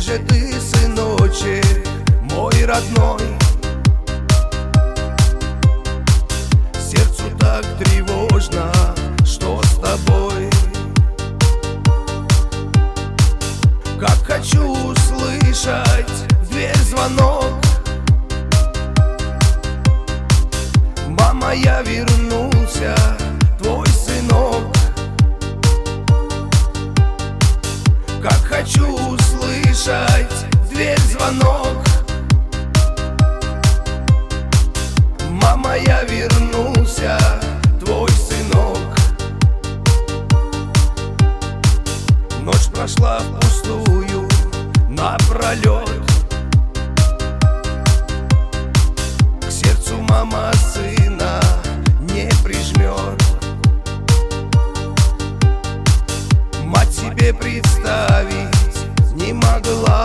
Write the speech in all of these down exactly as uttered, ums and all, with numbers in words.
же ты, сыночек, мой родной. Сердцу так тревожно, что с тобой. Как хочу услышать в дверь звонок: мама, я вернулся, твой сынок. Как хочу услышать в дверь звонок: мама, я вернулся, твой сынок. Ночь прошла впустую, напролет. К сердцу мама сына не прижмет. Мать себе представить не могла,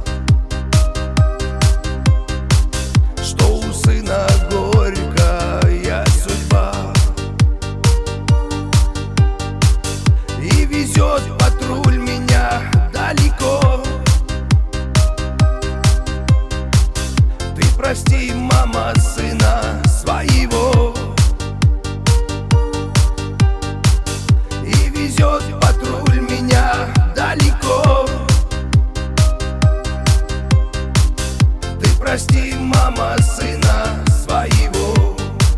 что у сына горькая судьба. И везет патруль меня далеко. Ты прости, мама, сына своего. И везет патруль меня далеко. Ты прости, мама, сына своего.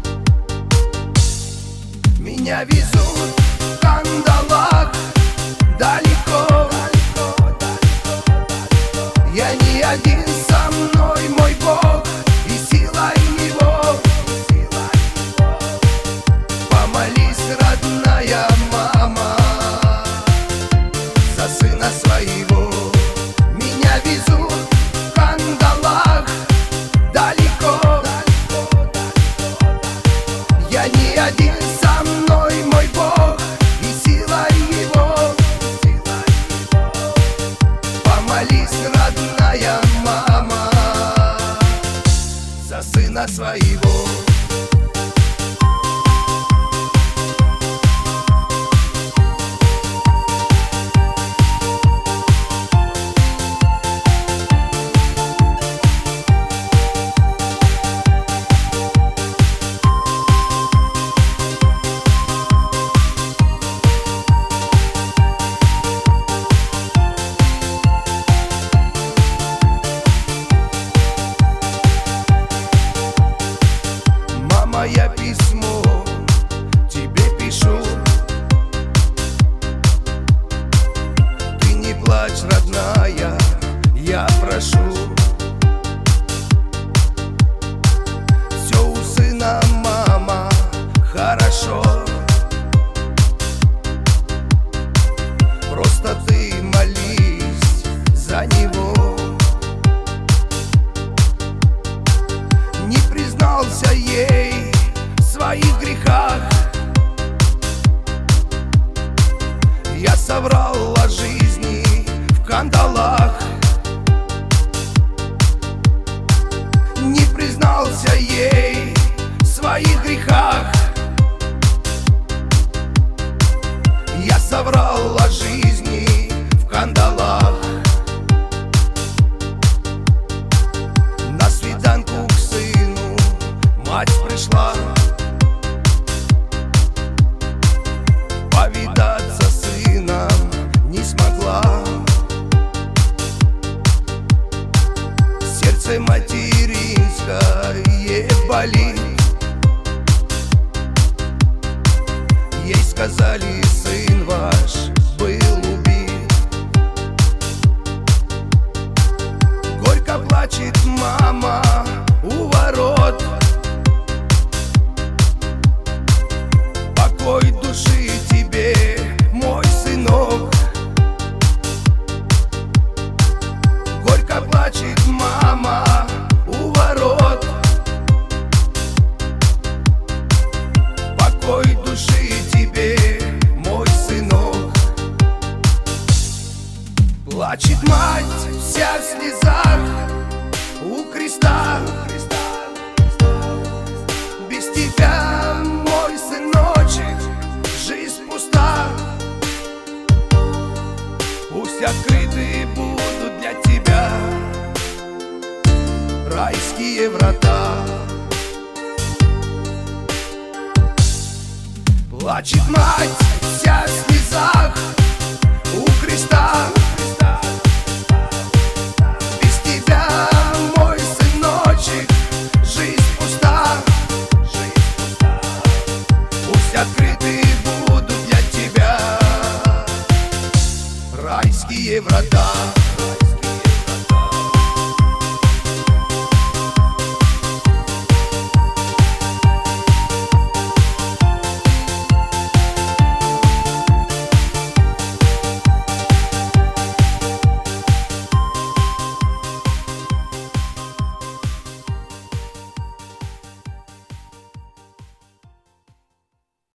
Меня везут в кандалах далеко. Я не один, со мной мой Бог и сила Его. Помолись, родная мама, за сына своего. Меня везут в кандалах далеко. Я не один, со мной мой Бог и сила Его. Помолись, родная мама, за сына своего. Я письмо тебе пишу. Ты не плачь, родная, я прошу. Все у сына, мама, хорошо. Просто ты молись за него. Не признался ей в своих грехах. Я соврал о жизни в кандалах. Не признался ей в своих грехах. Я соврал о жизни в кандалах. На свиданку к сыну мать пришла повидаться с сыном, не смогла. Сердце материнское болит. Ей сказали, сын ваш был убит. Горько плачет мама у ворот. Покой души тебе, мой сынок. Горько плачет мама у ворот. Покой души тебе, мой сынок. Плачет мать вся в слезах у креста. Без тебя, мой сыночек, жизнь пусть открыты будут для тебя райские врата. Плачет мать вся в слезах у креста. Без тебя, мой сыночек, жизнь пуста. Пусть открыты будут для тебя райские врата.